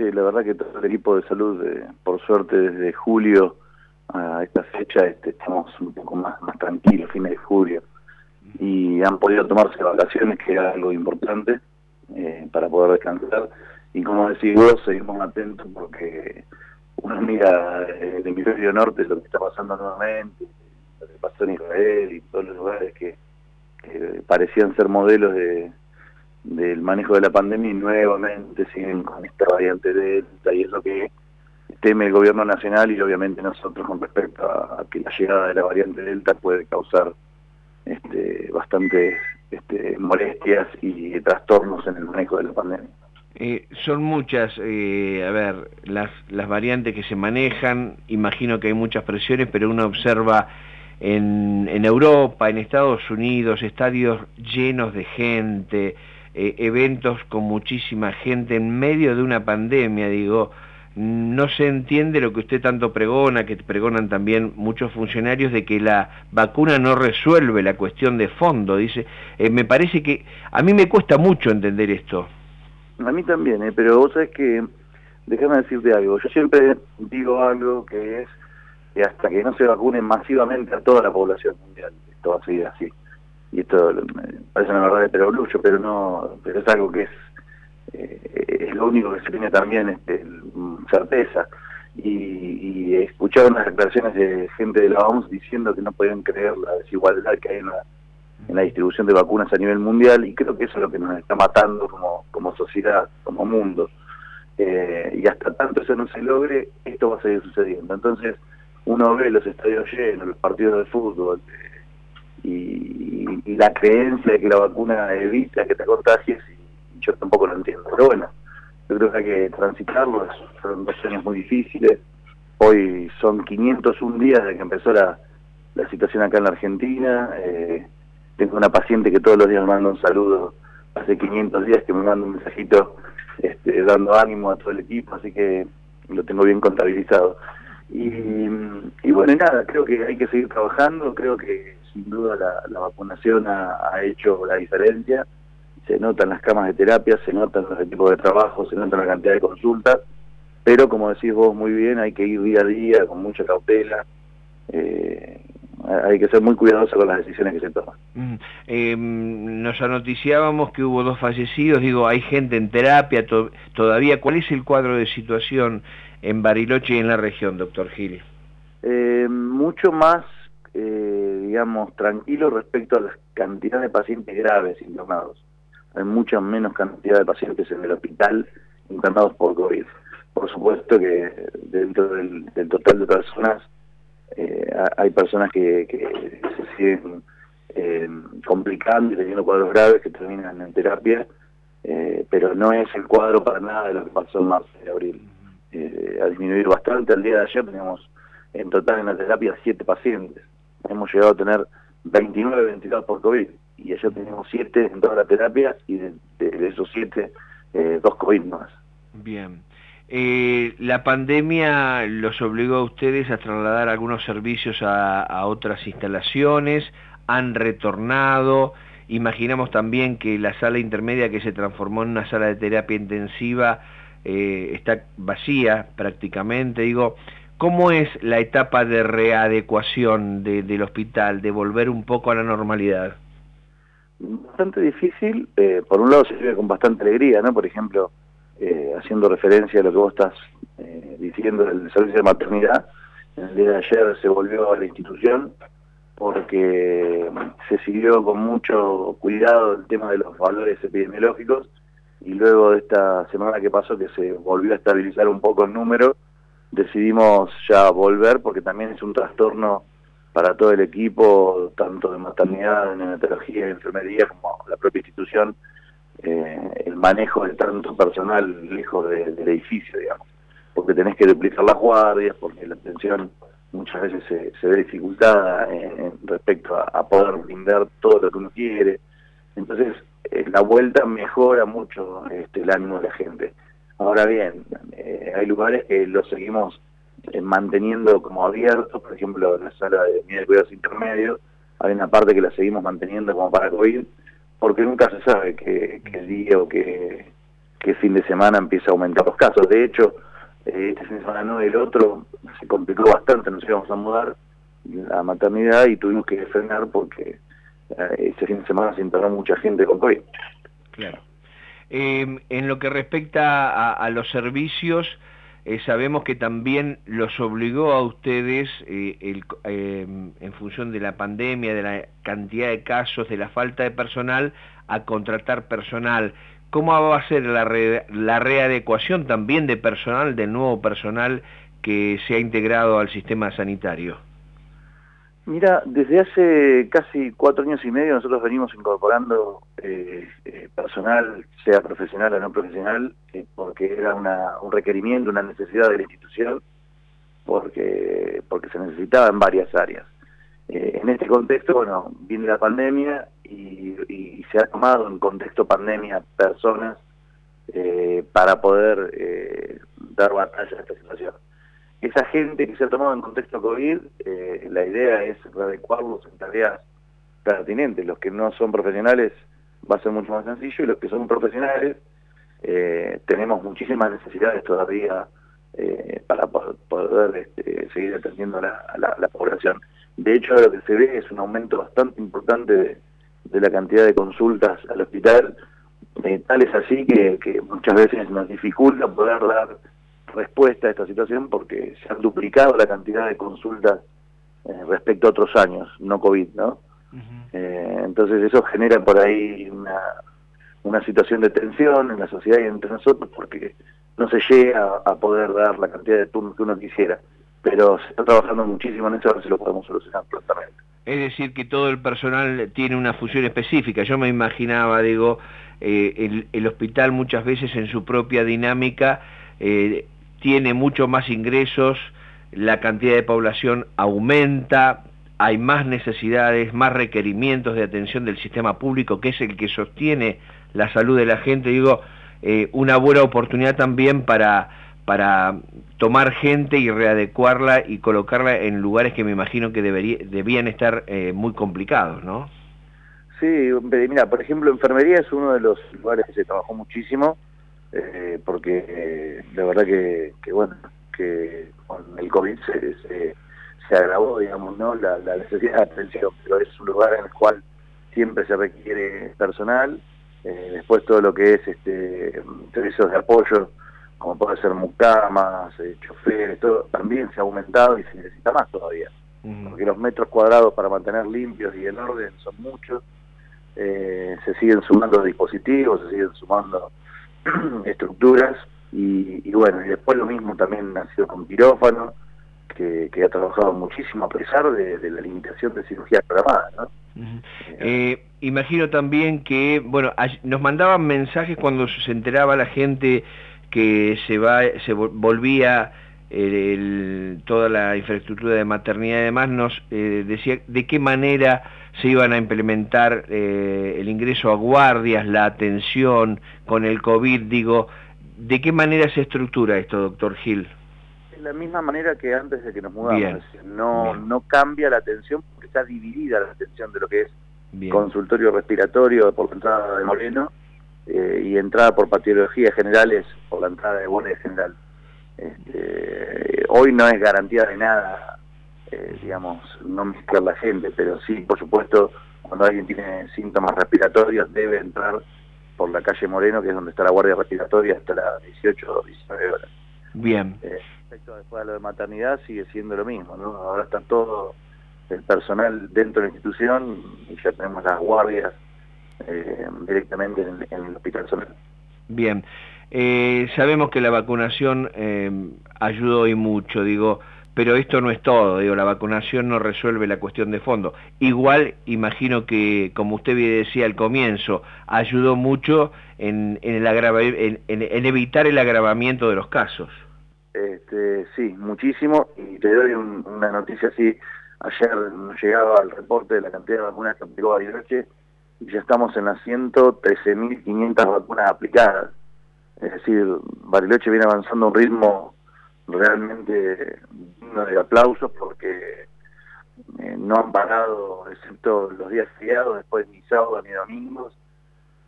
la verdad que todo el equipo de salud, por suerte desde julio a esta fecha estamos un poco más tranquilos, fines de julio, y han podido tomarse vacaciones, que era algo importante, para poder descansar. Y como decís vos, seguimos atentos porque uno mira el hemisferio norte, lo que está pasando nuevamente, lo que pasó en Israel y todos los lugares que parecían ser modelos del manejo de la pandemia, y nuevamente siguen con esta variante Delta, y es lo que teme el gobierno nacional y obviamente nosotros con respecto a que la llegada de la variante Delta puede causar bastantes molestias y trastornos en el manejo de la pandemia. Son muchas, a ver, las variantes que se manejan, imagino que hay muchas presiones, pero uno observa en Europa, en Estados Unidos, estadios llenos de gente, eventos con muchísima gente en medio de una pandemia, digo, no se entiende lo que usted tanto pregona, que pregonan también muchos funcionarios, de que la vacuna no resuelve la cuestión de fondo, dice, me parece que a mí me cuesta mucho entender esto. A mí también, pero vos sabés que, déjame decirte algo, yo siempre digo algo que es que hasta que no se vacunen masivamente a toda la población mundial, esto va a seguir así. Y esto me parece una verdad de perogrullo, pero es algo que es lo único que se tiene también certeza. Y escuchar unas declaraciones de gente de la OMS diciendo que no podían creer la desigualdad que hay en la distribución de vacunas a nivel mundial, y creo que eso es lo que nos está matando como sociedad, como mundo. Y hasta tanto eso no se logre, esto va a seguir sucediendo. Entonces uno ve los estadios llenos, los partidos de fútbol, y la creencia de que la vacuna evita que te contagies, y yo tampoco lo entiendo. Pero bueno, yo creo que hay que transitarlo, son 2 años muy difíciles. Hoy son 501 días desde que empezó la situación acá en la Argentina. Tengo una paciente que todos los días me manda un saludo, hace 500 días que me manda un mensajito dando ánimo a todo el equipo, así que lo tengo bien contabilizado. Y bueno, nada, creo que hay que seguir trabajando, creo que sin duda la vacunación ha hecho la diferencia, se notan las camas de terapia, se notan los equipos de trabajo, se nota la cantidad de consultas, pero como decís vos muy bien, hay que ir día a día con mucha cautela, hay que ser muy cuidadoso con las decisiones que se toman. Nos anoticiábamos que hubo 2 fallecidos, digo, hay gente en terapia todavía. ¿Cuál es el cuadro de situación en Bariloche y en la región, doctor Gil? Mucho más, digamos, tranquilo respecto a la cantidad de pacientes graves internados. Hay mucha menos cantidad de pacientes en el hospital internados por COVID. Por supuesto que dentro del total de personas, hay personas que se siguen complicando y teniendo cuadros graves que terminan en terapia, pero no es el cuadro para nada de lo que pasó en marzo y abril. Ha disminuido bastante. Al día de ayer teníamos en total en la terapia 7 pacientes. Hemos llegado a tener 29 ventilados por COVID, y ayer teníamos 7 en toda la terapia, y de esos 7, 2 COVID más. Bien. La pandemia los obligó a ustedes a trasladar algunos servicios a otras instalaciones, han retornado, imaginamos también que la sala intermedia, que se transformó en una sala de terapia intensiva, está vacía prácticamente. Digo, ¿cómo es la etapa de readecuación del hospital, de volver un poco a la normalidad? Bastante difícil, por un lado se vive con bastante alegría, ¿no? Por ejemplo, haciendo referencia a lo que vos estás diciendo del servicio de maternidad, en el día de ayer se volvió a la institución porque se siguió con mucho cuidado el tema de los valores epidemiológicos, y luego de esta semana que pasó, que se volvió a estabilizar un poco el número, decidimos ya volver, porque también es un trastorno para todo el equipo, tanto de maternidad, de neonatología y enfermería, como la propia institución, el manejo de tanto personal lejos del edificio, digamos, porque tenés que duplicar las guardias, porque la atención muchas veces se ve dificultada respecto a poder brindar todo lo que uno quiere. Entonces, la vuelta mejora mucho el ánimo de la gente. Ahora bien, hay lugares que los seguimos manteniendo como abiertos, por ejemplo, la sala de unidad de cuidados intermedios, hay una parte que la seguimos manteniendo como para COVID, porque nunca se sabe qué día o qué qué fin de semana empieza a aumentar los casos. De hecho, este fin de semana no, el otro se complicó bastante, nos íbamos a mudar la maternidad y tuvimos que frenar porque ese fin de semana se internó mucha gente con COVID. Claro. En lo que respecta a los servicios, sabemos que también los obligó a ustedes, en función de la pandemia, de la cantidad de casos, de la falta de personal, a contratar personal. ¿Cómo va a ser la readecuación también de personal, del nuevo personal que se ha integrado al sistema sanitario? Mira, desde hace casi 4 años y medio nosotros venimos incorporando personal, sea profesional o no profesional, porque era un requerimiento, una necesidad de la institución, porque se necesitaba en varias áreas. En este contexto, bueno, viene la pandemia y se ha tomado en contexto pandemia personas para poder dar batalla a esta situación. Esa gente que se ha tomado en contexto COVID, la idea es readecuarlos en tareas pertinentes. Los que no son profesionales va a ser mucho más sencillo, y los que son profesionales tenemos muchísimas necesidades todavía para poder seguir atendiendo a la población. De hecho, lo que se ve es un aumento bastante importante de la cantidad de consultas al hospital, tal es así que muchas veces nos dificulta poder dar respuesta a esta situación porque se han duplicado la cantidad de consultas respecto a otros años, no COVID, ¿no? Entonces eso genera por ahí una situación de tensión en la sociedad y entre nosotros porque no se llega a poder dar la cantidad de turnos que uno quisiera, pero se está trabajando muchísimo en eso, a ver si lo podemos solucionar prontamente. Es decir, que todo el personal tiene una función específica. Yo me imaginaba, digo, el hospital muchas veces en su propia dinámica tiene mucho más ingresos, la cantidad de población aumenta, hay más necesidades, más requerimientos de atención del sistema público, que es el que sostiene la salud de la gente. Digo, una buena oportunidad también para tomar gente y readecuarla y colocarla en lugares que me imagino que debían estar muy complicados, ¿no? Sí, mira, por ejemplo, enfermería es uno de los lugares que se trabajó muchísimo, porque la verdad que que con el COVID se agravó, digamos, ¿no? La necesidad de atención, pero es un lugar en el cual siempre se requiere personal. Después todo lo que es servicios de apoyo, como puede ser mucamas, choferes, todo, también se ha aumentado y se necesita más todavía, porque los metros cuadrados para mantener limpios y en orden son muchos. Se siguen sumando dispositivos, se siguen sumando estructuras y bueno, y después lo mismo también ha sido con quirófano, que ha trabajado muchísimo a pesar de la limitación de cirugía programada, ¿no? Imagino también que, bueno, nos mandaban mensajes cuando se enteraba la gente que se volvía toda la infraestructura de maternidad y demás, nos decía de qué manera se iban a implementar el ingreso a guardias, la atención con el COVID, digo, ¿de qué manera se estructura esto, doctor Gil? De la misma manera que antes de que nos mudamos. Bien. Es decir, no cambia la atención porque está dividida la atención de lo que es consultorio respiratorio por la entrada de Moreno y entrada por patologías generales por la entrada de Guardia General. Hoy no es garantía de nada, digamos, no mezclar la gente, pero sí, por supuesto, cuando alguien tiene síntomas respiratorios debe entrar por la calle Moreno, que es donde está la guardia respiratoria, hasta las 18 o 19 horas. Bien. Respecto después a lo de maternidad sigue siendo lo mismo, ¿no? Ahora está todo el personal dentro de la institución y ya tenemos las guardias directamente en el hospital zonal. Bien. Sabemos que la vacunación ayudó y mucho, digo, pero esto no es todo, digo, la vacunación no resuelve la cuestión de fondo. Igual, imagino que, como usted bien decía al comienzo, ayudó mucho en evitar el agravamiento de los casos. Sí, muchísimo, y te doy una noticia así. Ayer nos llegaba el reporte de la cantidad de vacunas que aplicó Bariloche, y ya estamos en las 113.500 vacunas aplicadas. Es decir, Bariloche viene avanzando a un ritmo realmente digno de aplausos porque no han parado, excepto los días feriados, después ni sábados ni domingos,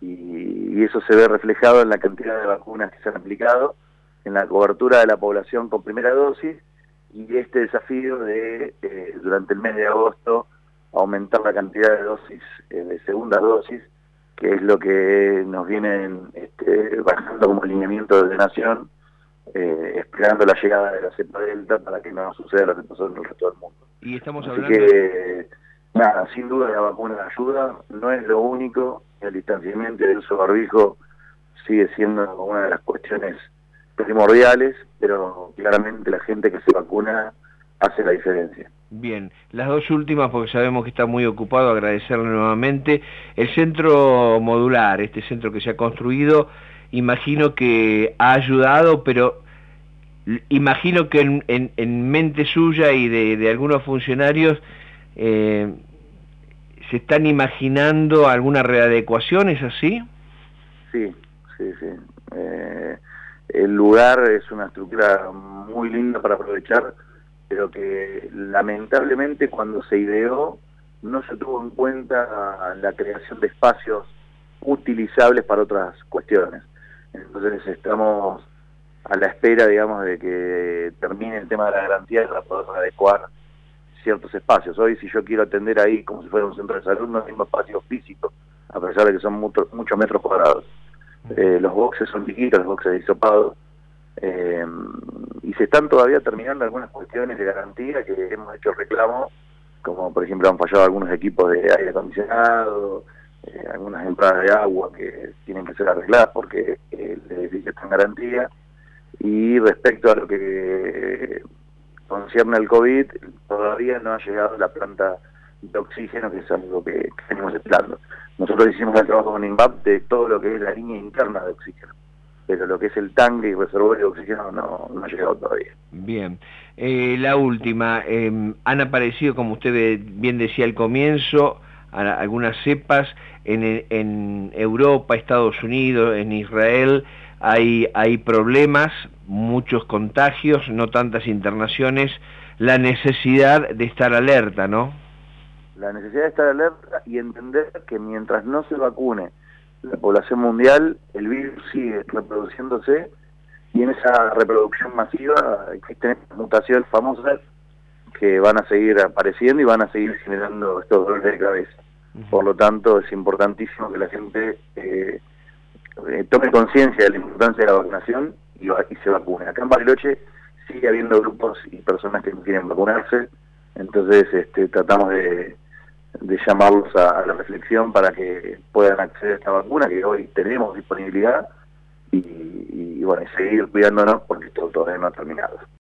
y eso se ve reflejado en la cantidad de vacunas que se han aplicado, en la cobertura de la población con primera dosis, y este desafío de, durante el mes de agosto, aumentar la cantidad de dosis, de segundas dosis, que es lo que nos vienen bajando como lineamiento de Nación, esperando la llegada de la cepa Delta para que no suceda lo que pasó en el resto del mundo. Y estamos Así hablando... que, nada, sin duda la vacuna ayuda, no es lo único, el distanciamiento y el uso de barbijo sigue siendo una de las cuestiones primordiales, pero claramente la gente que se vacuna hace la diferencia. Bien, las dos últimas, porque sabemos que está muy ocupado, agradecerle nuevamente. El centro modular, este centro que se ha construido, imagino que ha ayudado, pero imagino que en mente suya y de algunos funcionarios se están imaginando alguna readecuación, ¿es así? Sí. El lugar es una estructura muy linda para aprovechar, pero que lamentablemente cuando se ideó no se tuvo en cuenta la creación de espacios utilizables para otras cuestiones. Entonces estamos a la espera, digamos, de que termine el tema de la garantía para poder adecuar ciertos espacios. Hoy, si yo quiero atender ahí como si fuera un centro de salud, no tengo espacio físico, a pesar de que son muchos metros cuadrados. Los boxes son chiquitos, los boxes de hisopado, y se están todavía terminando algunas cuestiones de garantía que hemos hecho reclamo, como por ejemplo han fallado algunos equipos de aire acondicionado, algunas entradas de agua que tienen que ser arregladas porque el edificio está en garantía. Y respecto a lo que concierne al COVID, todavía no ha llegado la planta de oxígeno, que es algo que venimos esperando. Nosotros hicimos el trabajo con INVAP de todo lo que es la línea interna de oxígeno, pero lo que es el tanque y reservorio de oxígeno no ha llegado todavía. Bien. La última, han aparecido, como usted bien decía al comienzo, algunas cepas en Europa, Estados Unidos, en Israel, hay problemas, muchos contagios, no tantas internaciones, la necesidad de estar alerta, ¿no? La necesidad de estar alerta y entender que mientras no se vacune la población mundial, el virus sigue reproduciéndose, y en esa reproducción masiva existen mutaciones famosas que van a seguir apareciendo y van a seguir generando estos dolores de cabeza. Por lo tanto, es importantísimo que la gente tome conciencia de la importancia de la vacunación y se vacune. Acá en Bariloche sigue habiendo grupos y personas que no quieren vacunarse, entonces tratamos de llamarlos a la reflexión para que puedan acceder a esta vacuna que hoy tenemos disponibilidad y bueno, seguir cuidándonos porque esto todavía no ha terminado.